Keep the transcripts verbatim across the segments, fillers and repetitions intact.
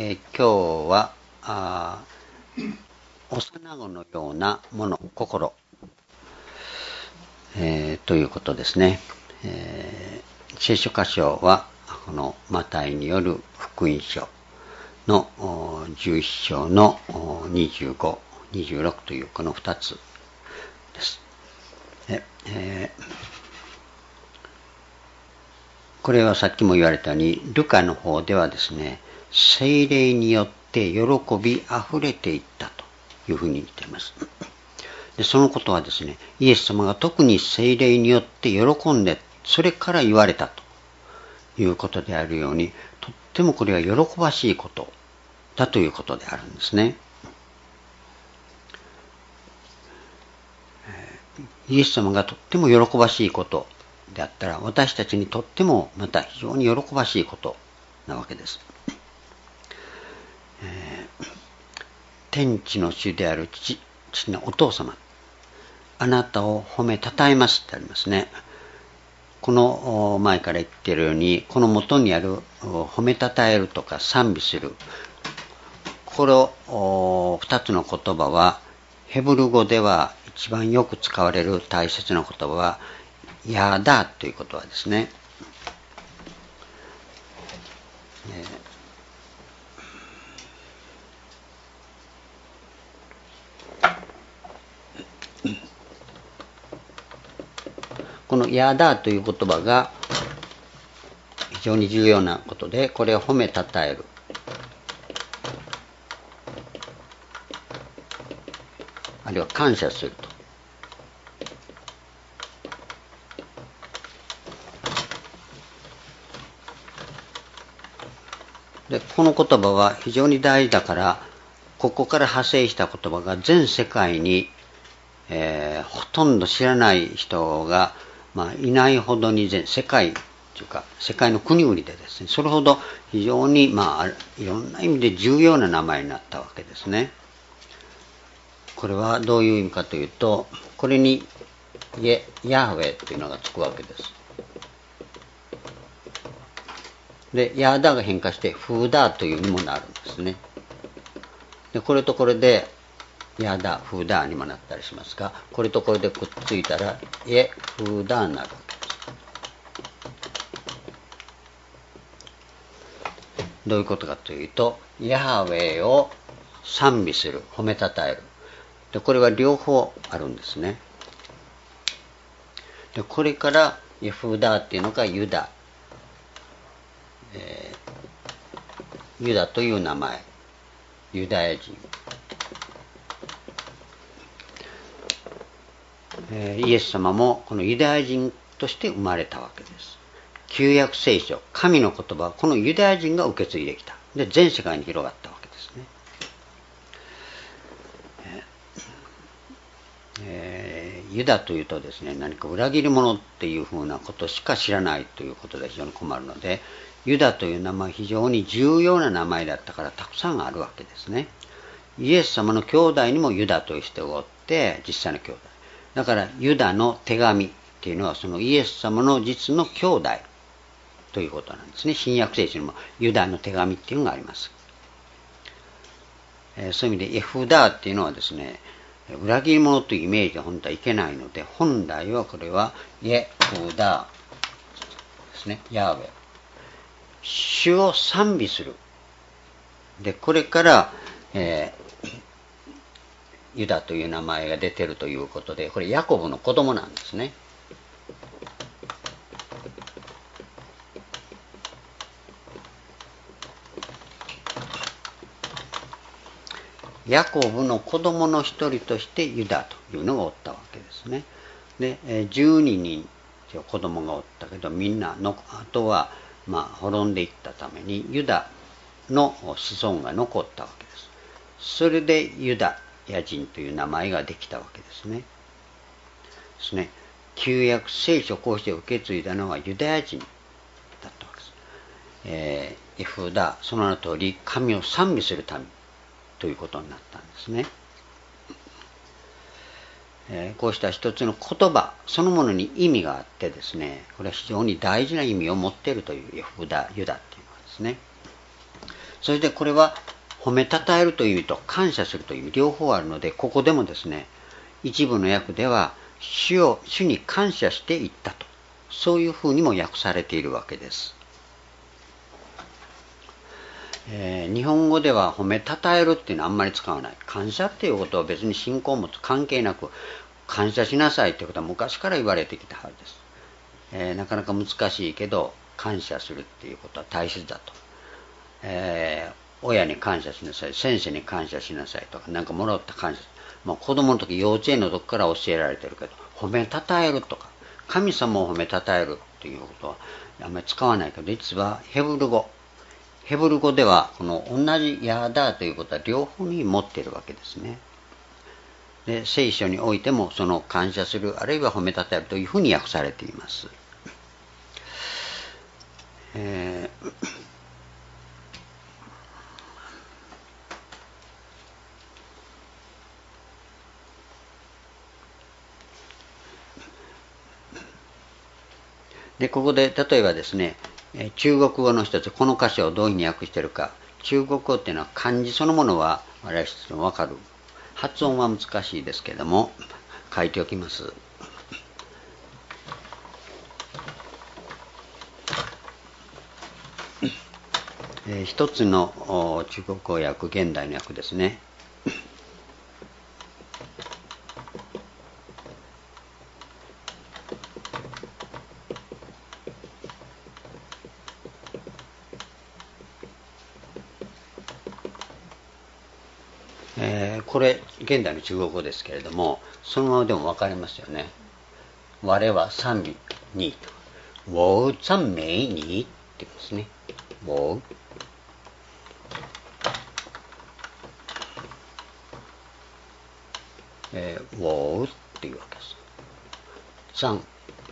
えー、今日はあ幼子のようなもの心、えー、ということですね。えー、聖書箇所はこのマタイによる福音書のじゅういっ章のにじゅうご、にじゅうろくというこのふたつです。ええー、これはさっきも言われたようにルカの方ではですね、聖霊によって喜びあふれていったというふうに言っています。でそのことはですね、イエス様が特に聖霊によって喜んで、それから言われたということであるように、とってもこれは喜ばしいことだということであるんですね。イエス様がとっても喜ばしいことであったら、私たちにとってもまた非常に喜ばしいことなわけです。えー、天地の主である父、父のお父様、あなたを褒めたたえますってありますね。この前から言っているように、この元にある褒めたたえるとか賛美する、この二つの言葉はヘブル語では一番よく使われる大切な言葉はヤーダーという言葉ですね。このヤーダーという言葉が非常に重要なことで、これを褒めたたえる、あるいは感謝すると。でこの言葉は非常に大事だから、ここから派生した言葉が全世界に、えー、ほとんど知らない人が、まあ、いないほどに全世界というか世界の国々でですね、それほど非常に、まあ、いろんな意味で重要な名前になったわけですね。これはどういう意味かというと、これにヤーウェというのがつくわけです。で、ヤーダーが変化してフーダーというにもなるんですね。で、これとこれでヤーダー、フーダーにもなったりしますが、これとこれでくっついたらエフーダーになるわけです。どういうことかというと、ヤハウェを賛美する、褒めたたえる。で、これは両方あるんですね。で、これからエフーダーっていうのがユダ、えー、ユダという名前、ユダヤ人、えー、イエス様もこのユダヤ人として生まれたわけです。旧約聖書、神の言葉はこのユダヤ人が受け継いできた。で、全世界に広がったわけですね。えー、ユダというとですね、何か裏切り者っていうふうなことしか知らないということで非常に困るので、ユダという名前は非常に重要な名前だったからたくさんあるわけですね。イエス様の兄弟にもユダという人がおって、実際の兄弟。だからユダの手紙っていうのはそのイエス様の実の兄弟ということなんですね。新約聖書にもユダの手紙っていうのがあります。えー、そういう意味でエフダーっていうのはですね、裏切り者というイメージは本当はいけないので、本来はこれはイエフダーですね。ヤーウェ。主を賛美する。で、これから、えー、ユダという名前が出てるということで、これヤコブの子供なんですね。ヤコブの子供の一人としてユダというのがおったわけですね。で、じゅうににん子供がおったけど、みんなのあとは、まあ、滅んでいったためにユダの子孫が残ったわけです。それでユダヤ人という名前ができたわけですね。ですね。旧約聖書をこうして受け継いだのはユダヤ人だったわけです。えー、エフダ、その名の通り神を賛美する民ということになったんですね。えー、こうした一つの言葉そのものに意味があってですね、これは非常に大事な意味を持っているというエフダ、ユダっていうのはですね。 それでこれは褒めたたえるという意味と感謝するという意味両方あるので、ここでもですね、一部の訳では主を主に感謝していったと、そういうふうにも訳されているわけです。えー、日本語では褒めたたえるっていうのはあんまり使わない。感謝っていうことは別に信仰を持つ関係なく感謝しなさいということは昔から言われてきたはずです。えー、なかなか難しいけど感謝するっていうことは大切だと。えー、親に感謝しなさい、先生に感謝しなさいとか、なんかもらった感謝、まあ、子供の時幼稚園の時から教えられてるけど、褒めたたえるとか神様を褒めたたえるということはあんまり使わないけど、実はヘブル語ヘブル語ではこの同じヤーダーということは両方に持っているわけですね。で、聖書においてもその感謝するあるいは褒めたたえるというふうに訳されています。えーで、ここで例えばですね、中国語の一つ、この歌詞をどういうふうに訳しているか。中国語っていうのは漢字そのものは我々一つもわかる。発音は難しいですけれども、書いておきます。えー、一つの中国語訳、現代の訳ですね。えー、これ現代の中国語ですけれども、そのままでも分かりますよね。我は賛美に、我赞美にってことですね。我えー、我っていうわけです。赞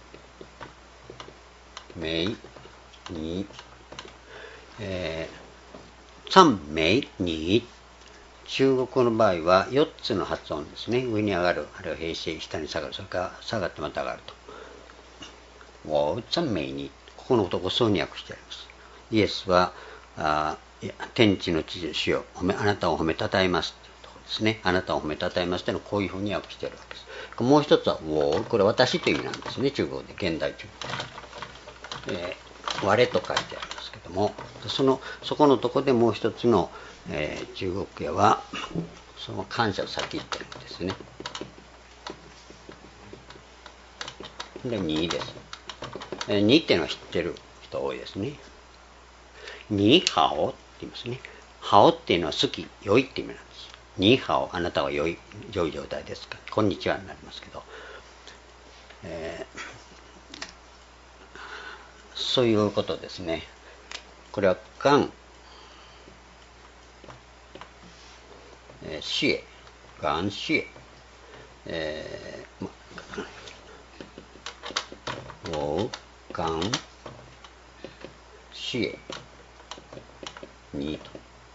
美に、えー、赞美に、中国語の場合はよっつの発音ですね。上に上がる、あるいは平静、下に下がる、それから下がってまた上がると。我赞美に、ここのことをそうに訳してあります。イエスは、あ天地の父主よ、あなたを褒めたたえますというところですね。あなたを褒めたたえますというのをこういうふうに訳しているわけです。もう一つは、我、これ私という意味なんですね、中国語で、現代中国語で。えー、我と書いてありますけども、その、そこのところでもう一つの、えー、中国語は、その感謝を先言ってるんですね。で、にです。えー、にっていうのは知ってる人多いですね。にハオって言いますね。ハオっていうのは好き、良いって意味なんです。にハオ、あなたは良い、良い状態ですか。こんにちはになりますけど。えー、そういうことですね。これは、ガン、えー、シエ、ガンシエ、えー、ま、ウォー、ガン、シエ、にと。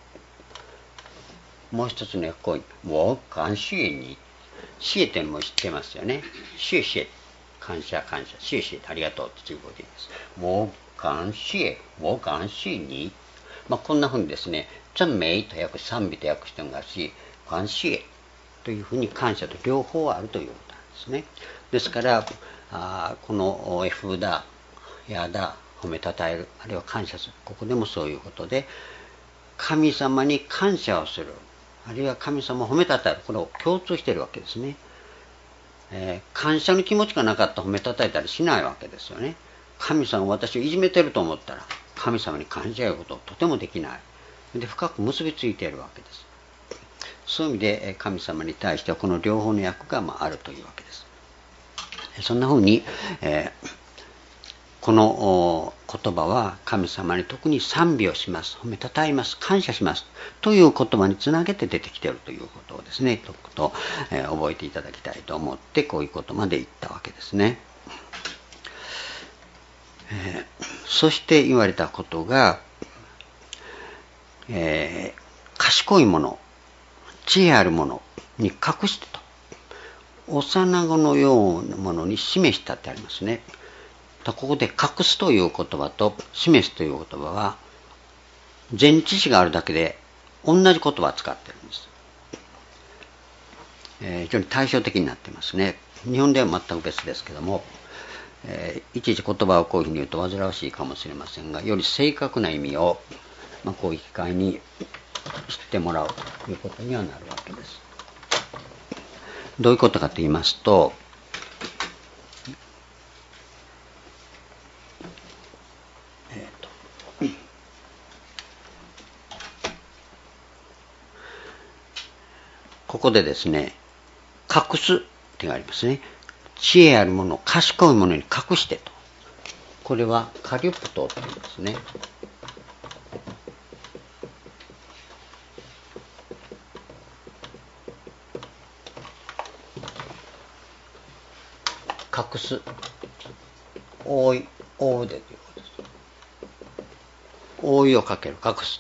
もう一つの訳こう、ウォー、ガンシエに。シエっていうのも知ってますよね。シエシエ、感謝感謝、シエシエ、ありがとうって中国語で言います。ウォー、ガンシエ、ウォー、ガンシエに。まあ、こんなふうにですね、赞美と訳し、賛美と訳してもらうし、感謝というふうに感謝と両方あるということなんですね。ですから、あこの F だ、やだ、褒めたたえる、あるいは感謝する。ここでもそういうことで、神様に感謝をする。あるいは神様を褒めたたえる。これを共通しているわけですね。えー、感謝の気持ちがなかったら褒めたたえたりしないわけですよね。神様私をいじめてると思ったら神様に感謝することとてもできない。で、深く結びついているわけです。そういう意味で神様に対してはこの両方の役があるというわけです。そんなふうに、えー、この言葉は神様に特に賛美をします、褒めたたえます、感謝しますという言葉につなげて出てきているということをですね、とくと、えー、覚えていただきたいと思ってこういうことまで言ったわけですね。えー、そして言われたことが、えー、賢いもの、知恵あるものに隠してと、幼子のようなものに示したってありますね。ここで隠すという言葉と示すという言葉は前置詞があるだけで同じ言葉を使ってるんです。えー、非常に対照的になっていますね。日本では全く別ですけども、えー、いちいち言葉をこういうふうに言うと煩わしいかもしれませんが、より正確な意味を、まあ、こういう機会に知ってもらうということにはなるわけです。どういうことかと言いますと、えーとここでですね、隠すってありますね。知恵あるものを賢いものに隠してと。これはカリプトって言うんですね。隠す。覆い、覆うでということです。覆いをかける、隠す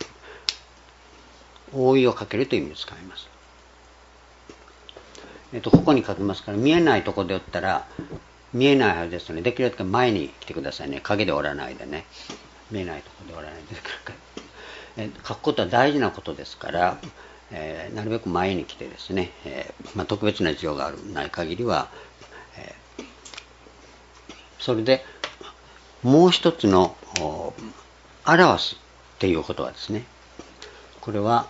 と。覆いをかけるという意味で使います。えっと、ここに書きますから、見えないところで打ったら、見えないはずですので、できるだけ前に来てくださいね。影で折らないでね。見えないところで折らないで。え書くことは大事なことですから、えー、なるべく前に来てですね、えーまあ、特別な事情があるない限りは、えー、それでもう一つの表すっていうことはですね、これは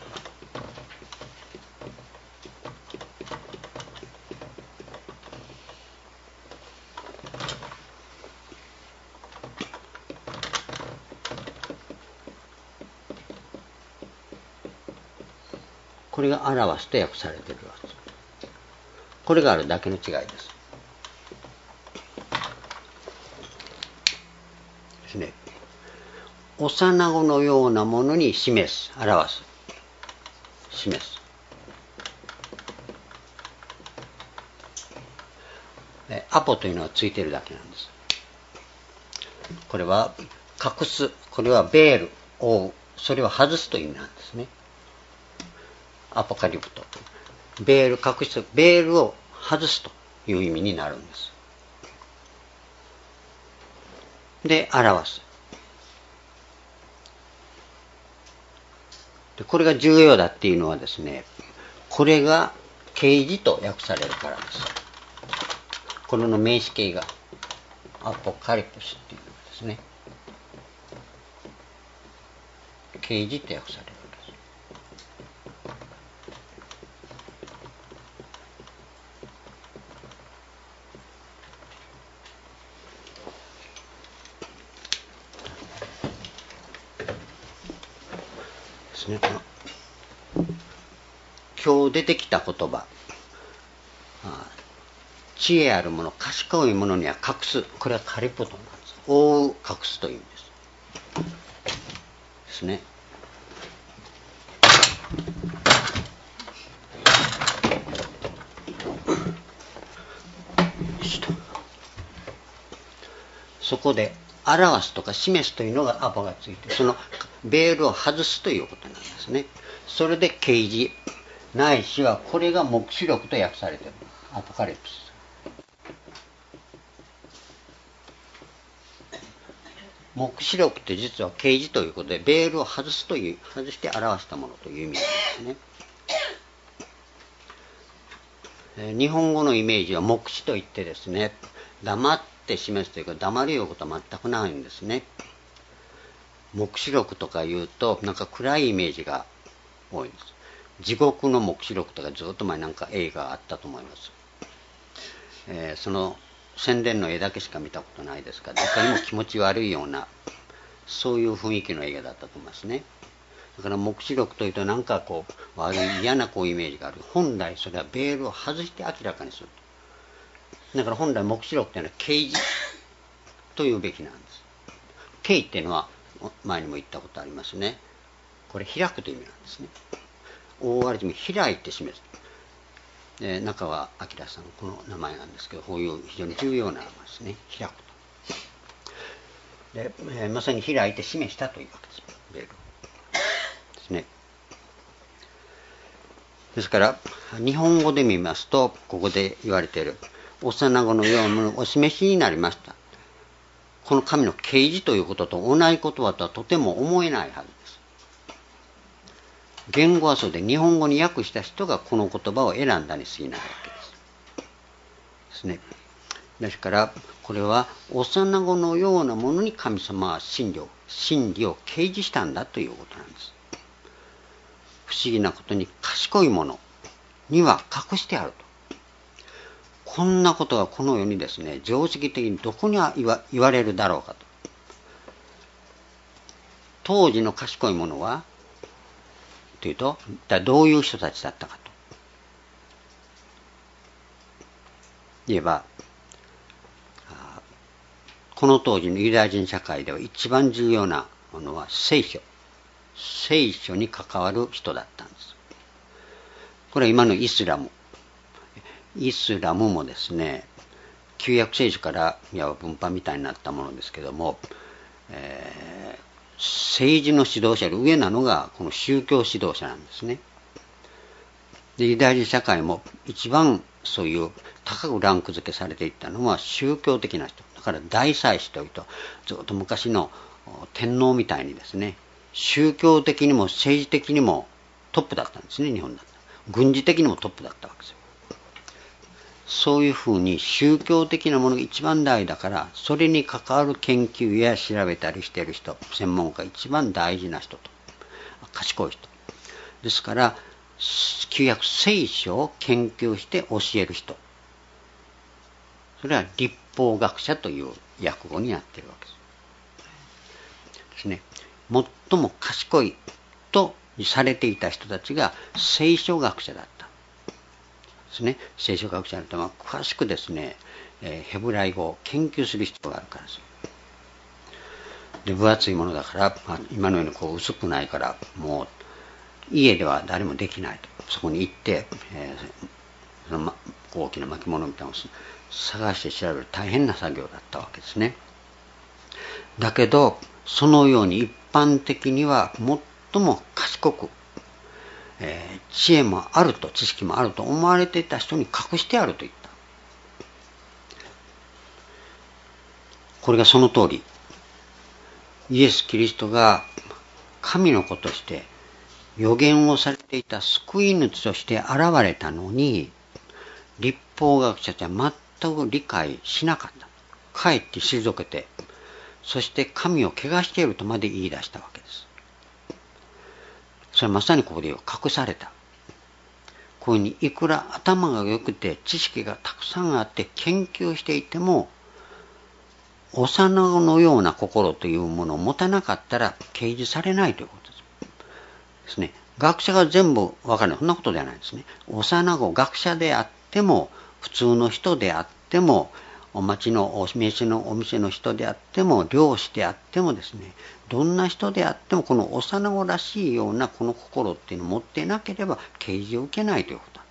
これが表すと訳されているわけです。これがあるだけの違いです。ですね。幼子のようなものに示す、表す、示す。アポというのはついているだけなんです。これは隠す、これはベール、覆う、それを外すという意味なんですね。アポカリプト。ベール隠す、ベールを外すという意味になるんです。で、表す。で、これが重要だっていうのはですね、これが啓示と訳されるからです。これの名詞形がアポカリプスっていうのですね。啓示と訳される。ですね。今日出てきた言葉、知恵あるもの、賢いものには隠す、これはカリプトなんです。覆う、隠すという意味です。ですね。そこで表すとか示すというのがアポがついて、そのベールを外すということなんですね。それで啓示ないしはこれが黙示録と訳されている。アポカリプス。黙示録って実は啓示ということで、ベールを外すという、外して表したものという意味なんですね。日本語のイメージは黙示といってですね、黙って示すというか、黙るようことは全くないんですね。黙示録とか言うと、なんか暗いイメージが多いんです。地獄の黙示録とかずっと前なんか映画あったと思います。えー、その宣伝の絵だけしか見たことないですから、いかにも気持ち悪いような、そういう雰囲気の映画だったと思いますね。だから黙示録というとなんかこう悪い嫌なこうイメージがある。本来それはベールを外して明らかにする。だから本来黙示録というのは啓示というべきなんです。啓っていうのは前にも言ったことありますね。これ開くという意味なんですね。大あらじめ開いて示す。で中川明さんのこの名前なんですけど、こういう非常に重要な名前ですね。開くと。で、えー、まさに開いて示したというわけです。ベールですね。ですから日本語で見ますと、ここで言われている幼子のようなものをお示しになりました。 この神の啓示ということと同じ言葉とはとても思えないはずです。言語はそうで日本語に訳した人がこの言葉を選んだに過ぎないわけです。ですね。ですからこれは幼子のようなものに神様は真理を真理を啓示したんだということなんです。不思議なことに賢いものには隠してあると。こんなことがこの世にですね、常識的にどこには言わ、言われるだろうかと。当時の賢いものはというと、どういう人たちだったかと言えば、この当時のユダヤ人社会では一番重要なものは聖書。聖書に関わる人だったんです。これは今のイスラム。イスラムもですね、旧約聖書からいわば分派みたいになったものですけども、えー、政治の指導者より上なのがこの宗教指導者なんですね。で、ユダヤ人社会も一番そういう高くランク付けされていったのは宗教的な人。だから大祭司というと、ずっと昔の天皇みたいにですね、宗教的にも政治的にもトップだったんですね、日本だった。軍事的にもトップだったわけですよ。そういうふうに宗教的なものが一番大だから、それに関わる研究や調べたりしている人、専門家一番大事な人と、賢い人。ですから、旧約聖書を研究して教える人。それは律法学者という訳語になっているわけです。ですね。最も賢いとされていた人たちが聖書学者だった。ですね、聖書学者の人は詳しくですね、えー、ヘブライ語を研究する必要があるからです。で、分厚いものだから、まあ、今のようにこう薄くないから、もう家では誰もできないと。そこに行って、えー、そのま、大きな巻物みたいなのを探して調べる大変な作業だったわけですね。だけど、そのように一般的には最も賢く、えー、知恵もあると知識もあると思われていた人に隠してあると言った。これがその通り。イエス・キリストが神の子として予言をされていた救い主として現れたのに、律法学者たちは全く理解しなかった。かえって退けて、そして神を汚しているとまで言い出したわけです。それはまさにここで言う隠された。こういうふうにいくら頭が良くて知識がたくさんあって研究していても、幼子のような心というものを持たなかったら掲示されないということです。ですね。学者が全部分かるのはそんなことではないですね。幼子、学者であっても、普通の人であっても、お町のお店のお店の人であっても、漁師であってもですね、どんな人であってもこの幼子らしいようなこの心っていうのを持っていなければ啓示を受けないということなん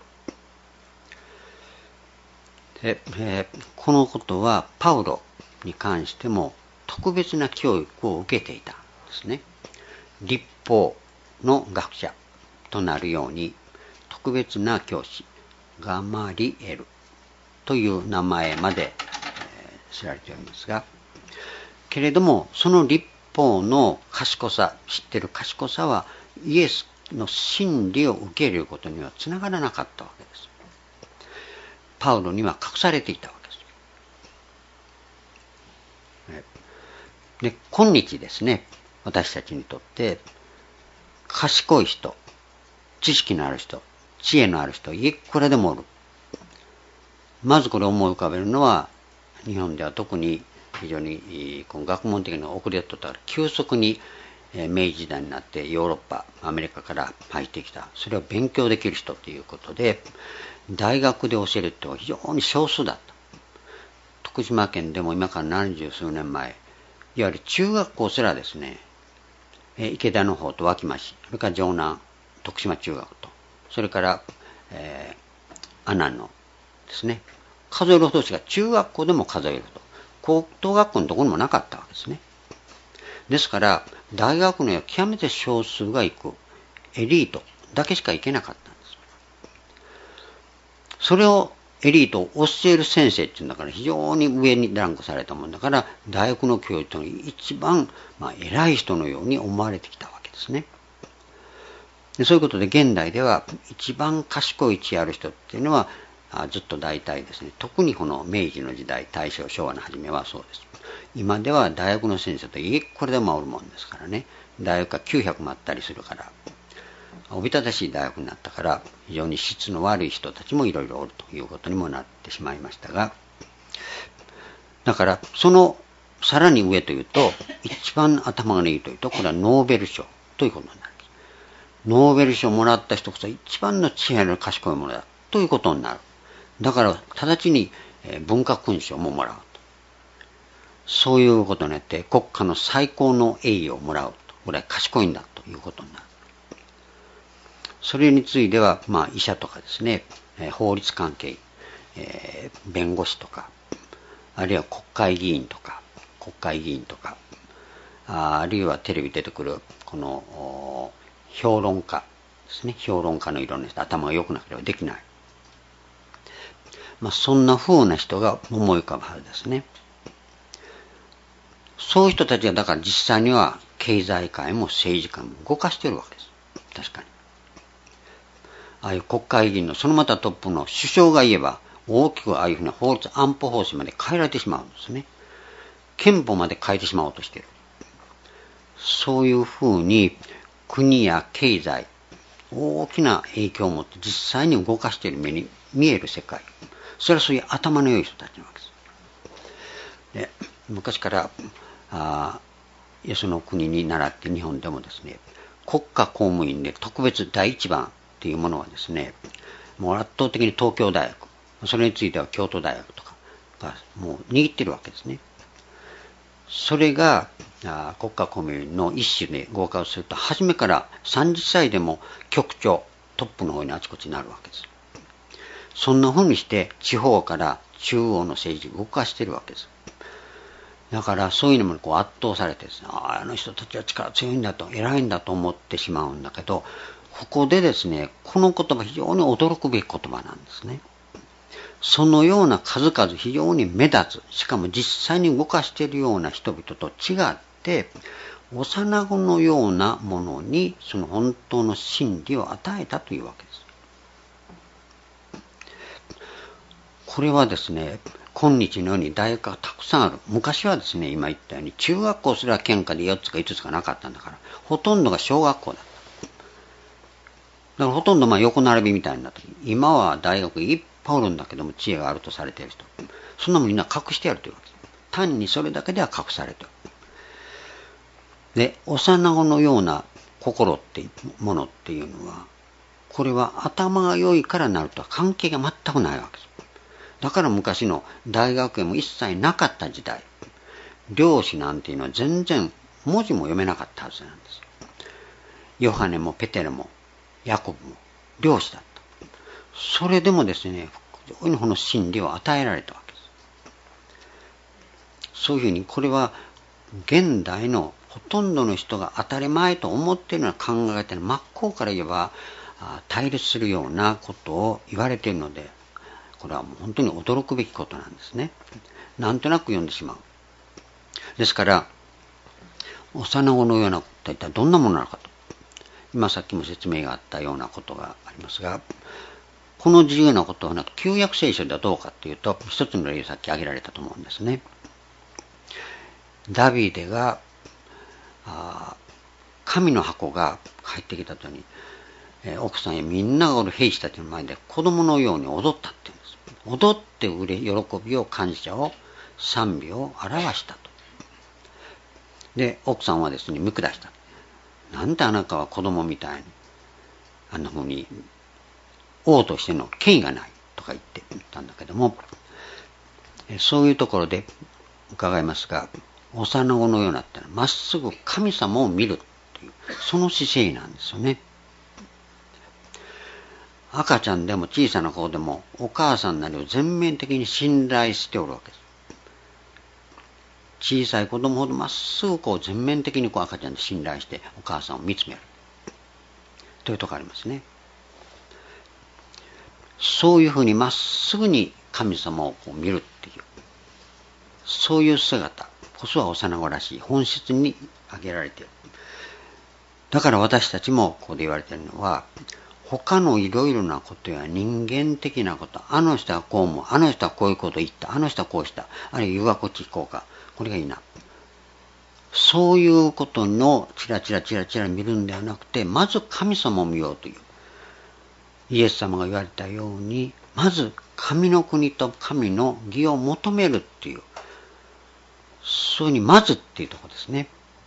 です。で、えー、このことはパウロに関しても特別な教育を受けていたんですね。律法の学者となるように特別な教師ガマリエルという名前まで、えー、知られておりますが、けれどもその律法の賢さ、知っている賢さはイエスの真理を受け入れることにはつながらなかったわけです。パウロには隠されていたわけです。で、今日ですね、私たちにとって賢い人、知識のある人、知恵のある人、いくらでもおる。まずこれを思い浮かべるのは、日本では特に非常にこの学問的な遅れとったから急速に明治時代になってヨーロッパ、アメリカから入ってきた。それを勉強できる人ということで、大学で教えるってのは非常に少数だった。徳島県でも今からななじゅう数年前、いわゆる中学校すらですね、池田の方と脇町、それから城南、徳島中学と、それから、えー、阿南のですね、数えるほどしか中学校でも数えるほど、高等学校のところにもなかったわけですね。ですから、大学には極めて少数が行く、エリートだけしか行けなかったんです。それをエリートを教える先生っていうんだから非常に上にランクされたもんだから、大学の教授というのは一番、まあ、偉い人のように思われてきたわけですね。でそういうことで現代では一番賢い知ある人っていうのはずっと大体ですね、特にこの明治の時代、大正昭和の初めはそうです。今では大学の先生といくらでもおるもんですからね、大学がきゅうひゃくもあったりするから、おびただしい大学になったから非常に質の悪い人たちもいろいろおるということにもなってしまいましたが、だからそのさらに上というと、一番頭がいいというと、これはノーベル賞ということになる。ノーベル賞をもらった人こそ一番の知恵の賢いものだということになる。だから直ちに文化勲章ももらうと。そういうことになって国家の最高の栄誉をもらうと。これは賢いんだということになる。それについては、まあ、医者とかですね、法律関係、えー、弁護士とか、あるいは国会議員とか、国会議員とか、あ, あるいはテレビ出てくるこの評論家ですね。評論家のいろんな人、頭が良くなければできない。まあ、そんな風な人が思い浮かぶはずですね。そういう人たちがだから実際には経済界も政治界も動かしているわけです。確かに。ああいう国会議員のそのまたトップの首相が言えば、大きくああいうふうな法律安保法制まで変えられてしまうんですね。憲法まで変えてしまおうとしている。そういうふうに国や経済、大きな影響を持って実際に動かしている目に見える世界。それはそういう頭の良い人たちなわけです。で昔からあよその国に倣って日本でもですね、国家公務員で特別第一番というものはですね、もう圧倒的に東京大学、それについては京都大学とかがもう握ってるわけですね。それがあ国家公務員の一種で合格すると、初めからさんじゅっさいでも局長、トップの方にあちこちになるわけです。そんな風にして地方から中央の政治を動かしているわけです。だからそういうのもこう圧倒されてですね、あ, あの人たちは力強いんだと、偉いんだと思ってしまうんだけど、ここでですね、この言葉非常に驚くべき言葉なんですね。そのような数々非常に目立つ、しかも実際に動かしているような人々と違って、幼子のようなものにその本当の真理を与えたというわけです。これはですね、今日のように大学がたくさんある。昔はですね、今言ったように中学校すら県下でよっつかいつつかなかったんだから、ほとんどが小学校だった。だからほとんどまあ横並びみたいになって、今は大学いっぱいおるんだけども、知恵があるとされている人、そんなもんみんな隠してやるというわけです。単にそれだけでは隠されている。で、幼子のような心っていうものっていうのは、これは頭が良いからなるとは関係が全くないわけです。だから昔の大学へも一切なかった時代、漁師なんていうのは全然文字も読めなかったはずなんです。ヨハネもペテルもヤコブも漁師だった。それでもですね、非常にこの真理を与えられたわけです。そういうふうに、これは現代のほとんどの人が当たり前と思っているような考え方に真っ向から言えば対立するようなことを言われているので、これはもう本当に驚くべきことなんですね。なんとなく読んでしまう。ですから、幼子のようなことは一体どんなものなのかと。今さっきも説明があったようなことがありますが、この自由なことはなく旧約聖書ではどうかというと、一つの例をさっき挙げられたと思うんですね。ダビデが神の箱が入ってきたときに、奥さんやみんながおる兵士たちの前で子供のように踊ったって言うんです。踊ってうれ喜びを、感謝を、賛美を表したと。で、奥さんはですね、見下した。なんであなたは子供みたいにあんな風に王としての権威がないとか言って言ったんだけども、そういうところで伺いますが、幼子のようなってのはまっすぐ神様を見るという、その姿勢なんですよね。赤ちゃんでも小さな子でもお母さんなりを全面的に信頼しておるわけです。小さい子供ほどまっすぐこう全面的にこう赤ちゃんで信頼してお母さんを見つめるというところがありますね。 そういうふうにまっすぐに神様をこう見るっていう、そういう姿こそは幼子らしい本質に挙げられている。だから私たちもここで言われているのは、他のいろいろなことや人間的なこと、あの人はこう思う、あの人はこういうことを言った、あの人はこうした、あるいは言うはこっち行こうか、これがいいな。そういうことのチラチラチラチラ見るんではなくて、まず神様を見ようという。イエス様が言われたように、まず神の国と神の義を求めるっていう、そういうふうにまずっていうところですね。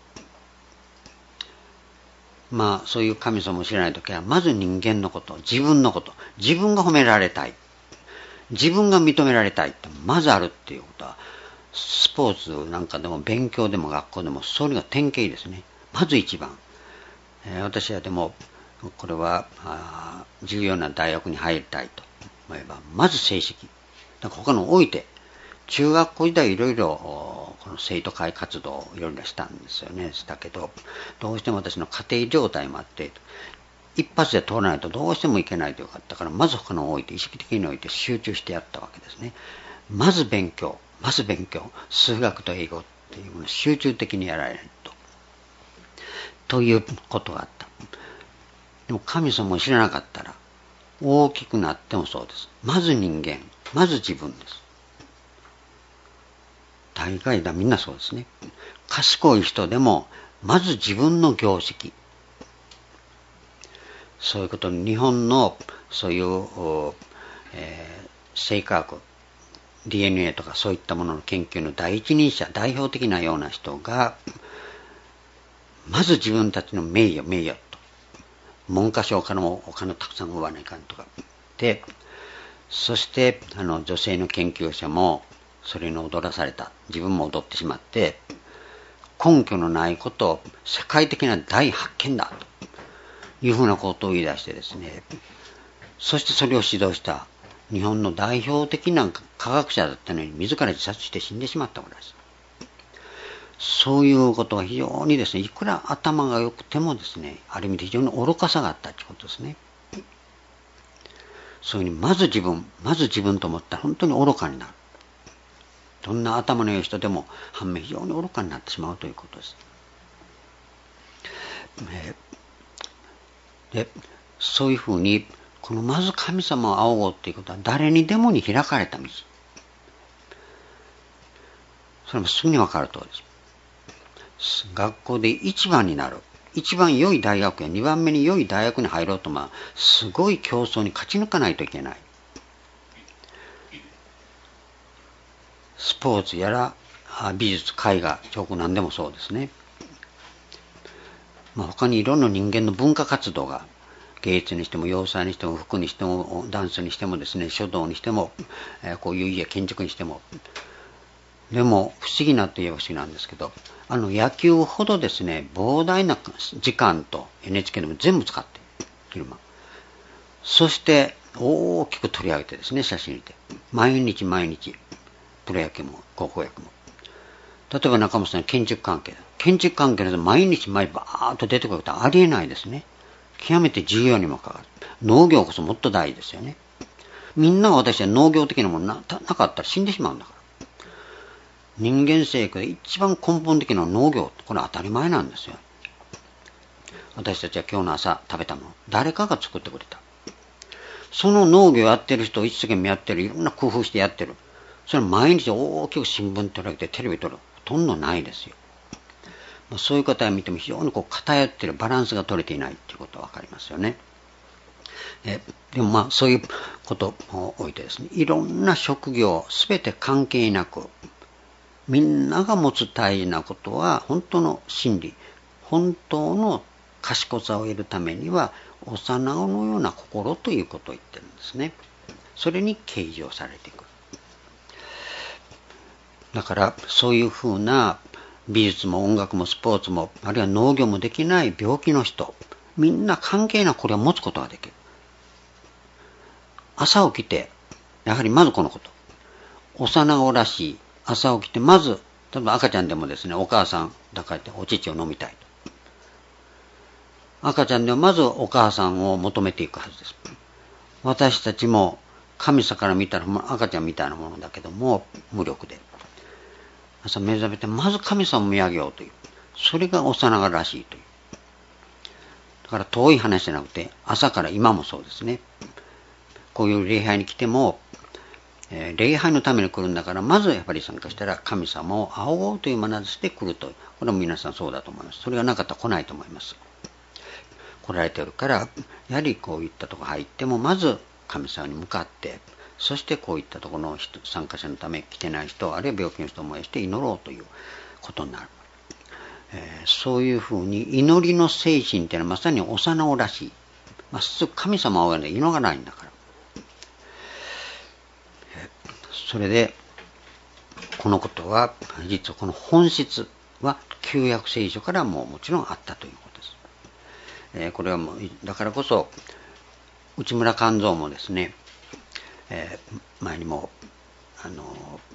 まあそういう神様を知らないときは、まず人間のこと、自分のこと、自分が褒められたい、自分が認められたいってまずあるっていうことは、スポーツなんかでも勉強でも学校でもそれが典型ですね。まず一番、えー、私はでもこれは重要な大学に入りたいと思えば、まず成績。だから他の置いて、中学校時代いろいろこの生徒会活動をいろいろしたんですよね。したけど、どうしても私の家庭状態もあって、一発で通らないとどうしてもいけないというか、だからまず他のを置いて、意識的に置いて集中してやったわけですね。まず勉強、まず勉強、数学と英語っていうものを集中的にやられると。ということがあった。でも神様を知らなかったら、大きくなってもそうです。まず人間、まず自分です。大概だみんなそうですね。賢い人でもまず自分の業績、そういうことに日本のそういう、えー、生化学 ディーエヌエー とかそういったものの研究の第一人者、代表的なような人がまず自分たちの名誉名誉と、文科省からもお金をたくさん奪わないかんとかで、そしてあの女性の研究者もそれに踊らされた。自分も踊ってしまって、根拠のないことを世界的な大発見だというふうなことを言い出してですね、そしてそれを指導した日本の代表的な科学者だったのに自ら自殺して死んでしまったことです。そういうことが非常にですね、いくら頭が良くてもですね、ある意味で非常に愚かさがあったということですね。そういうふうにまず自分、まず自分と思ったら本当に愚かになる。どんな頭の良い人でも反面非常に愚かになってしまうということです。で、そういうふうにこのまず神様を仰ごうということは誰にでもに開かれた道。それもすぐに分かるとおりです。学校で一番になる。一番良い大学や二番目に良い大学に入ろうと、まあ、すごい競争に勝ち抜かないといけない。スポーツやら美術、絵画、彫刻何でもそうですね。まあ、他にいろんな人間の文化活動が、芸術にしても洋裁にしても服にしてもダンスにしてもですね、書道にしても、えー、こういう家建築にしても、でも不思議なといえば不思議なんですけど、あの野球ほどですね、膨大な時間と エヌエイチケー でも全部使って昼間、そして大きく取り上げてですね、写真にて毎日毎日プロ野球も高校野球も、例えば中本さん建築関係だ建築関係で毎日毎日バーッと出てくることはありえないですね。極めて重要にもかかる。農業こそもっと大事ですよね。みんなが私は農業的なもの な, なかったら死んでしまうんだから。人間生活で一番根本的な農業、これは当たり前なんですよ。私たちは今日の朝食べたもの、誰かが作ってくれた。その農業やってる人を一生懸命やってる、いろんな工夫してやってる。それ毎日大きく新聞取られてテレビ取る、ほとんどないですよ。そういう方を見ても非常にこう偏っている、バランスが取れていないということがわかりますよね。えでもまあそういうことを置いてですね、いろんな職業すべて関係なく、みんなが持つ大事なことは本当の真理、本当の賢さを得るためには幼子のような心ということを言ってるんですね。それに掲示をされていく。だからそういうふうな美術も音楽もスポーツもあるいは農業もできない病気の人、みんな関係なくこれを持つことができる。朝起きてやはりまずこのこと、幼子らしい朝起きてまず、例えば赤ちゃんでもですね、お母さん抱かれてお乳を飲みたいと、赤ちゃんでもまずお母さんを求めていくはずです。私たちも神様から見たら赤ちゃんみたいなものだけども無力で、朝目覚めてまず神様を見上げようという、それが幼がらしいという。だから遠い話じゃなくて、朝から今もそうですね。こういう礼拝に来ても、えー、礼拝のために来るんだから、まずやっぱり参加したら神様を仰ごうという眼差しで来るという。これも皆さんそうだと思います。それがなかったら来ないと思います。来られてるから、やはりこういったところ入っても、まず神様に向かって、そしてこういったところの参加者のため来てない人、あるいは病気の人を燃やして祈ろうということになる。えー、そういうふうに祈りの精神っていうのはまさに幼子らしい。まっすぐ神様を仰がない、祈らないんだから。えー、それで、このことは、実はこの本質は旧約聖書からももちろんあったということです。えー、これはもう、だからこそ、内村勘三もですね、えー、前にも、あの、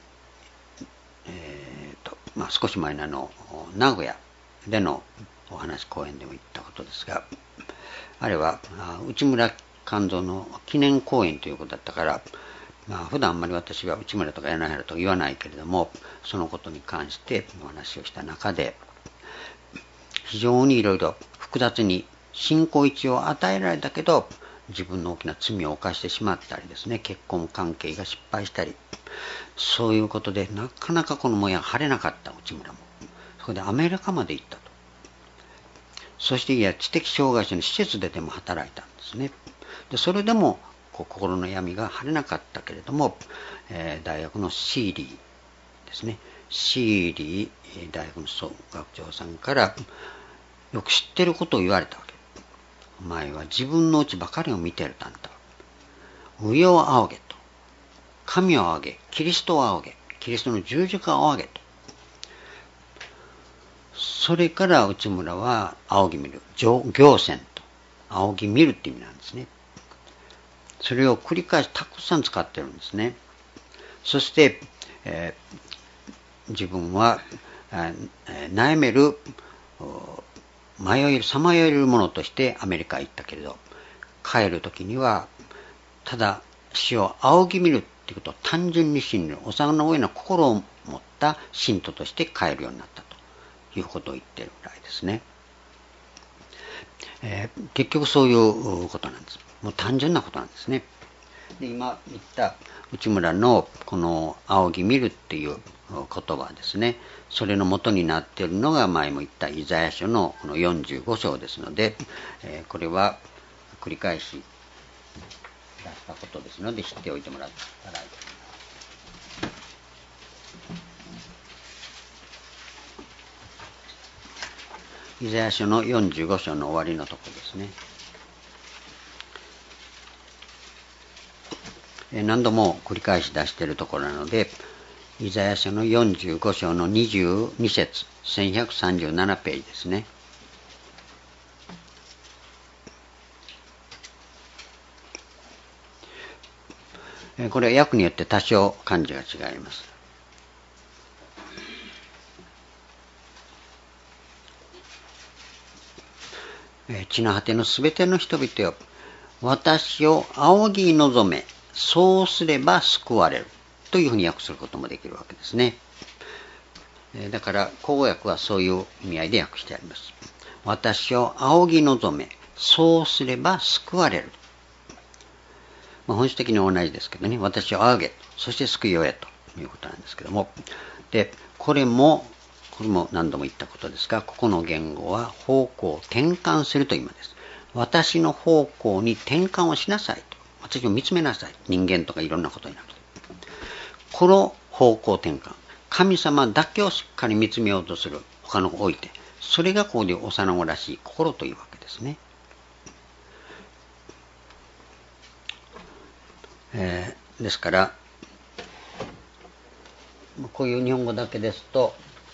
えーと、まあ、少し前のあの、名古屋でのお話講演でも言ったことですが、あれは、内村勘三の記念講演ということだったから、まあ、普段あんまり私は内村とか柳原とか言わないけれども、そのことに関してお話をした中で、非常にいろいろ複雑に信仰一を与えられたけど、自分の大きな罪を犯してしまったりですね、結婚関係が失敗したり、そういうことでなかなかこのもやが晴れなかった内村も。それでアメリカまで行ったと。そしていや知的障害者の施設ででも働いたんですね。でそれでもこう心の闇が晴れなかったけれども、えー、大学のシーリーですね。シーリー大学の総学長さんからよく知ってることを言われたわけ。お前は自分の内ばかりを見てるたんだ。上を仰げと。神を仰げ。キリストを仰げ。キリストの十字架を仰げと。それから内村は仰ぎ見る。行船と。仰ぎ見るって意味なんですね。それを繰り返したくさん使ってるんですね。そして、えー、自分は、えー、悩める、迷える、さまよえるものとしてアメリカへ行ったけれど、帰るときには、ただ死を仰ぎ見るっていうことを単純に信じる、幼の上の心を持った信徒として帰るようになったということを言っているぐらいですね。えー、結局そういうことなんです。もう単純なことなんですね。で今言った内村のこの仰ぎ見るっていう言葉ですね。それの元になっているのが前も言ったイザヤ書のこのよんじゅうご章ですので、えー、これは繰り返し出したことですので知っておいてもらったらいいと思います。イザヤ書のよんじゅうご章の終わりのところですね。何度も繰り返し出しているところなので、イザヤ書のよんじゅうご章のにじゅうに節、せんひゃくさんじゅうななページですね。これは訳によって多少漢字が違います。地の果てのすべての人々よ、私を仰ぎ望め、そうすれば救われるというふうに訳することもできるわけですね。だから口語訳はそういう意味合いで訳してあります。私を仰ぎ望め、そうすれば救われる。まあ、本質的に同じですけどね、私を仰げ、そして救いを得ということなんですけども、でこれもこれも何度も言ったことですが、ここの言語は方向を転換するという意味です。私の方向に転換をしなさいと。私を見つめなさい。人間とかいろんなことになる。この方向転換。神様だけをしっかり見つめようとする。他の置いて。それがこういう幼子らしい心というわけですね。えー、ですから、こういう日本語だけですと、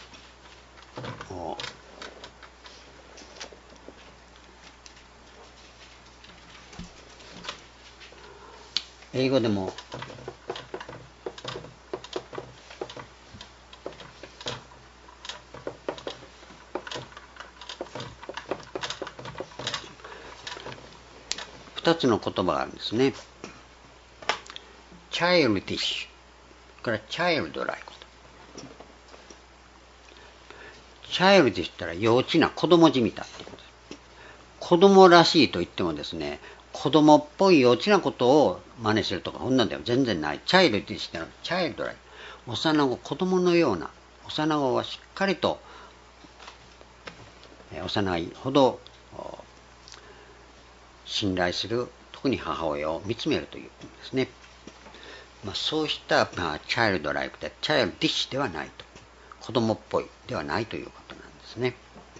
英語でも二つの言葉があるんですね。 チャイルディッシュからチャイルドライクと。チャイルディッシュって言ったら幼稚な子供じみたっていうことです。子供らしいと言ってもですね、子供っぽい幼稚なことを真似するとか、こんなんでは全然ない。チャイルディッシュってのはチャイルドライク。幼子、子供のような、幼子はしっかりと、幼いほど信頼する、特に母親を見つめるということですね。まあ、そうした、まあ、チャイルドライクで、チャイルディッシュではないと。子供っぽいではないということなんですね。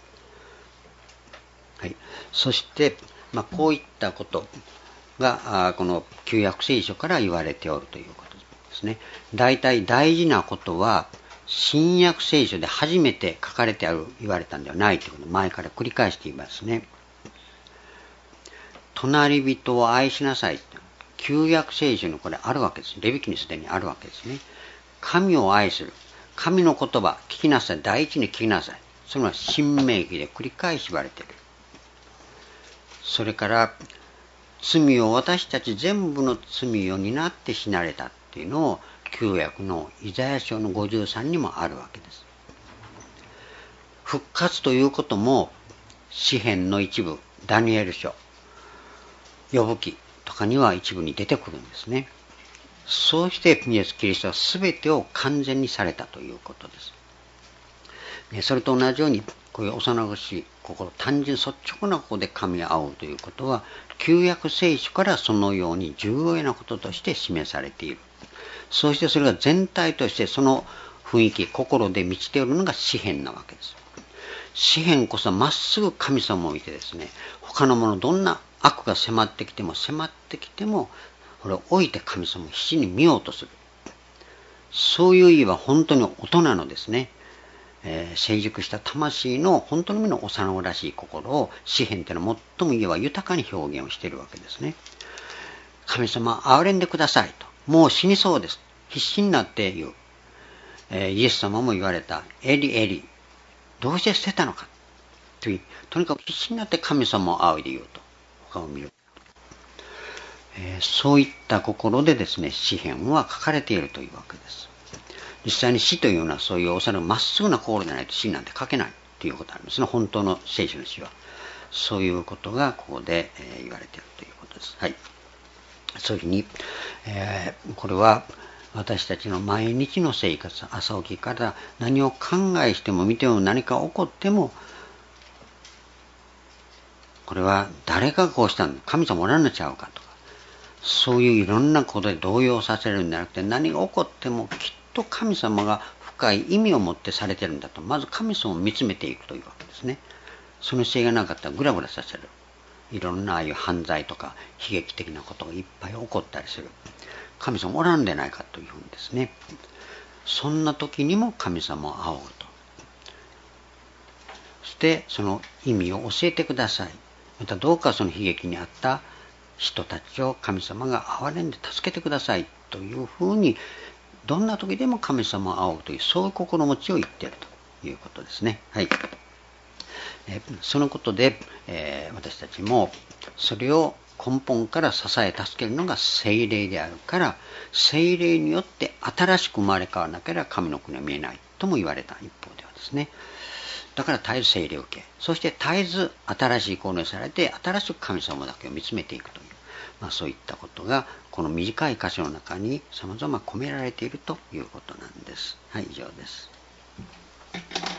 はい。そして、まあ、こういったことが、この旧約聖書から言われておるということですね。大体大事なことは、新約聖書で初めて書かれてある、言われたんではないということを前から繰り返していますね。隣人を愛しなさい。旧約聖書にこれあるわけです。レビ記にすでにあるわけですね。神を愛する。神の言葉、聞きなさい。第一に聞きなさい。それは新明記で繰り返し言われている。それから、罪を私たち全部の罪を担って死なれたっていうのを、旧約のイザヤ書のごじゅうさんにもあるわけです。復活ということも、詩編の一部、ダニエル書、ヨブ記とかには一部に出てくるんですね。そうしてイエス・キリストは全てを完全にされたということです。それと同じように、こういう幼子しい心、単純率直な心で神に会うということは、旧約聖書からそのように重要なこととして示されている。そしてそれが全体としてその雰囲気、心で満ちているのが詩編なわけです。詩編こそまっすぐ神様を見てですね、他のものどんな悪が迫ってきても迫ってきても、これを置いて神様を必死に見ようとする。そういう意味は本当に大人のですね、えー、成熟した魂の本当の意味の幼子らしい心を詩編というのは最も言えば豊かに表現をしているわけですね。神様、憐れんでくださいと。もう死にそうです。必死になって言う。えー、イエス様も言われた。エリエリ。どうして捨てたのか。という、とにかく必死になって神様を仰いで言うと。他を見る。えー、そういった心でですね、詩編は書かれているというわけです。実際に詩というのはそういうおそらくまっすぐな心でないと詩なんて書けないということがありますね。本当の聖書の詩は。そういうことがここで、えー、言われているということです。はい。そういうふうに、えー、これは私たちの毎日の生活、朝起きから何を考えしても見ても何か起こっても、これは誰がこうしたんだ、神様おらんのちゃうかとか、そういういろんなことで動揺させるんじゃなくて、何が起こってもきっと神様が深い意味を持ってされてるんだと、まず神様を見つめていくというわけですね。その姿勢がなかったらグラグラさせる。いろんなああいう犯罪とか悲劇的なことがいっぱい起こったりする。神様おらんでないかというふうにですね。そんな時にも神様を仰ぐと。そしてその意味を教えてください。またどうかその悲劇にあった人たちを神様が憐れんで助けてくださいというふうに、どんな時でも神様を仰ぐという、そういう心持ちを言っているということですね。はい。えそのことで、えー、私たちもそれを根本から支え助けるのが聖霊であるから、聖霊によって新しく生まれ変わらなければ神の国は見えないとも言われた一方ではですね。だから絶えず聖霊を受け、そして絶えず新しい行動にされて、新しく神様だけを見つめていくという、まあ、そういったことがこの短い箇所の中に様々込められているということなんです。はい、以上です。